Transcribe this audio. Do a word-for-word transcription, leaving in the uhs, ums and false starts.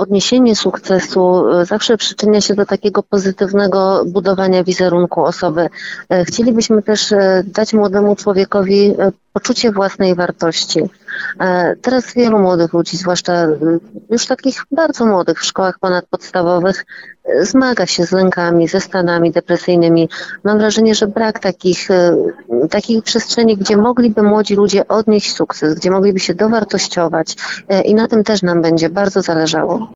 odniesienie sukcesu e, zawsze przyczynia się do takiego pozytywnego budowania wizerunku osoby. E, Chcielibyśmy też e, dać młodemu człowiekowi e, poczucie własnej wartości. E, Teraz wielu młodych ludzi, zwłaszcza e, już takich bardzo młodych w szkołach ponadpodstawowych, e, zmaga się z lękami, ze stanami depresyjnymi. Mam wrażenie, że brak takich, e, takich przestrzeni, gdzie mogliby młodzi ludzie odnieść sukces, gdzie mogliby się dowartościować e, i na tym też nam będzie bardzo zależało.